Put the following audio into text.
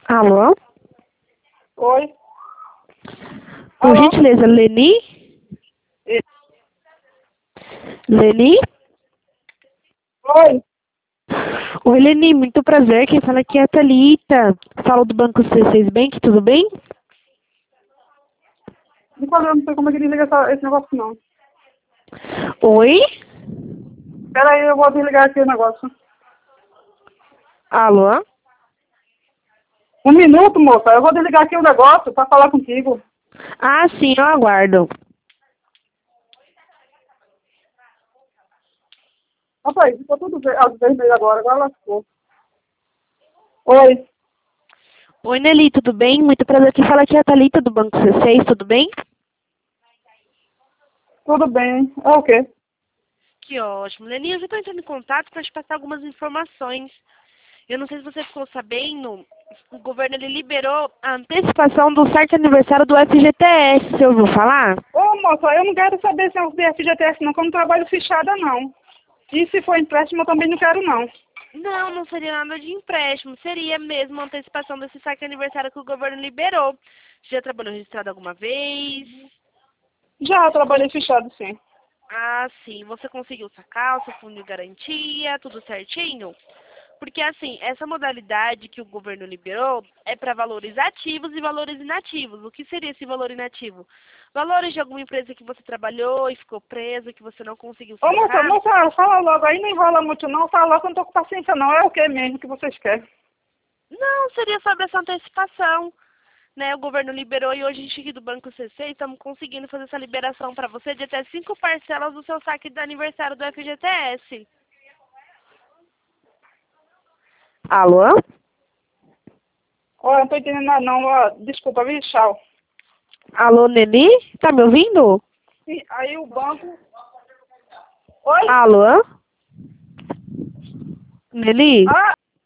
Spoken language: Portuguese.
Alô? Oi. Por Alô? gentileza, Leni? E- Leni? Oi. Oi, Leni, muito prazer. Quem fala aqui é a Thalita. Falo do Banco C6 Bank, tudo bem? Enquanto eu não sei como é que desliga esse negócio, não. Oi? Espera aí, eu vou desligar aqui o negócio. Alô? Um minuto, moça. Eu vou desligar aqui o negócio para falar contigo. Ah, sim, eu aguardo. Rapaz, ficou tudo vermelho agora lascou. Oi. Oi, Nelly, tudo bem? Muito prazer. Quem fala aqui é a Thalita do Banco C6, tudo bem? Tudo bem. É o quê? Que ótimo. Leni, eu já estou entrando em contato para te passar algumas informações. Eu não sei se você ficou sabendo, o governo ele liberou a antecipação do certo aniversário do FGTS, você ouviu falar? Ô, moça, eu não quero saber se é o FGTS, não, que eu não trabalho fichada, não. E se for empréstimo, eu também não quero, não. Não, não seria nada de empréstimo. Seria mesmo a antecipação desse saque aniversário que o governo liberou. Você já trabalhou registrado alguma vez? Já trabalhei fichado, sim. Ah, sim. Você conseguiu sacar o seu fundo de garantia, tudo certinho? Porque, assim, essa modalidade que o governo liberou é para valores ativos e valores inativos. O que seria esse valor inativo? Valores de alguma empresa que você trabalhou e ficou preso, que você não conseguiu Ô, moça, sacar? moça, fala logo aí, não enrola muito, não. Fala logo que eu não tô com paciência, não. É o que mesmo que vocês querem? Não, seria sobre essa antecipação. Né, o governo liberou e hoje a gente aqui do Banco CC estamos conseguindo fazer essa liberação para você de até 5 parcelas do seu saque de aniversário do FGTS. Alô? Ó, eu não tô entendendo nada, não. Ó, desculpa, viu? Tchau. Alô, Nelly? Tá me ouvindo? E aí o banco... Oi? Alô? Nelly? Ah,